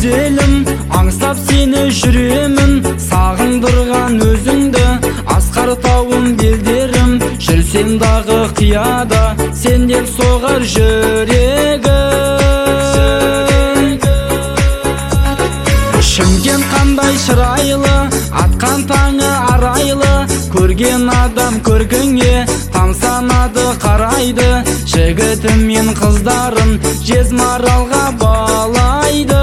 өзелім, аңсап сені жүремін, сағындырған өзіңді, асқар тауым белдерім, жүрсем дағы қияда, сен деп соғар жүрегім. Шымкент қандай шырайлы, атқан таңы арайлы, көрген адам көркіңе тамсанады қарайды, жігітім мен қыздарым Жезмаралға балайды.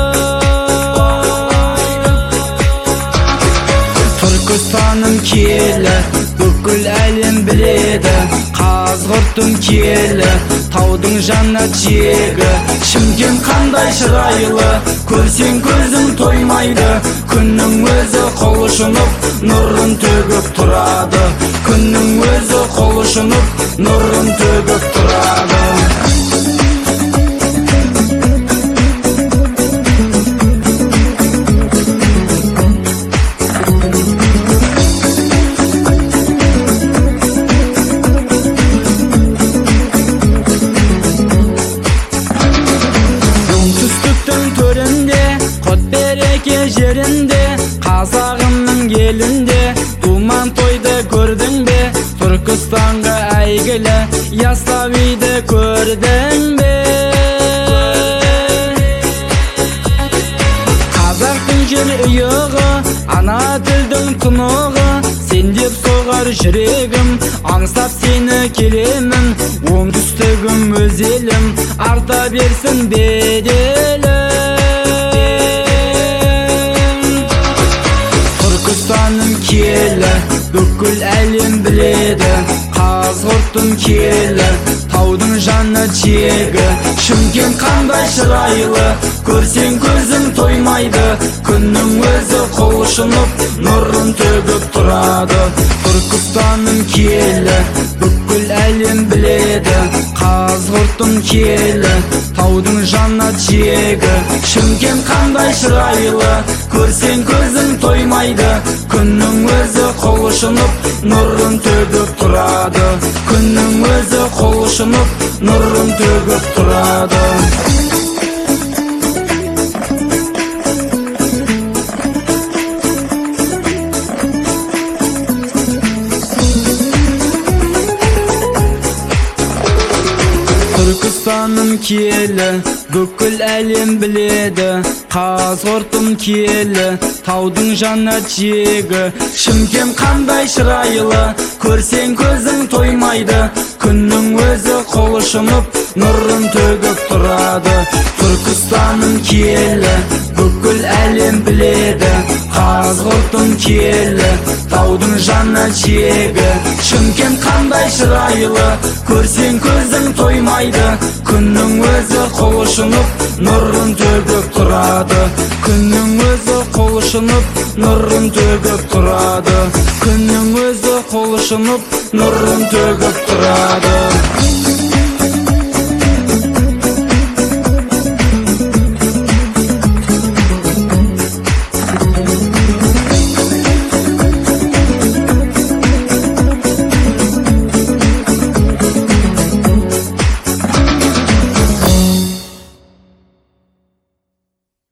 Түркістаным келі, бүкіл әлем біледі, Қазғұртым келі, таудың жаннат жегі. Шымкент қандай шырайлы, көрсең көзің тоймайды, күннің өзі қол ұшынып, нұрын төгіп тұрады. Күннің өзі қол ұшынып, нұрын төгіп тұрады. Жерінде, қазағымның елінде, думан тойды көрдің бе? Түркістанға әйгілі Яссауиді көрдің бе? Қазақтың жер ұйығы, ана тілдің тұнығы, сен деп соғар жүрегім, аңсап сені келемін, оңтүстігім өз елім, арта берсін беделі. Түркістаным келі, бүкіл әлем біледі, Қазғұртым келі, таудың жаннат жегі. Шымкент қандай шырайлы, көрсең көзің тоймайды, күннің өзі қол ұшынып, нұрын төгіп тұрады. Түркістаным келі, бүкіл әлем біледі, Қазғұртым келі, таудың жаннат жегі. Шымкент қандай шырайлы, көрсең көзің тоймайды, күннің өзі қол ұшынып, нұрын төгіп тұрады. Күннің өзі қол ұшынып, нұрын төгіп тұрады. Түркістаным келі, бүкіл әлем біледі, Қазғұртым келі, таудың жаннат жегі. Шымкент қандай шырайлы, көрсең көзің тоймайды, күннің өзі қол ұшынып, нұрын төгіп тұрады. Түркістаным келі, бүкіл әлем біледі, Қазғұртым келі, таудың жаннат жегі. Шымкент қандай шырайлы, көрсең көзің тоймайды, күннің өзі қол ұшынып, нұрын төгіп тұрады. Күннің өзі қол ұшынып, нұрын төгіп тұрады. Күннің өзі қол ұшынып, нұрын төгіп тұрады.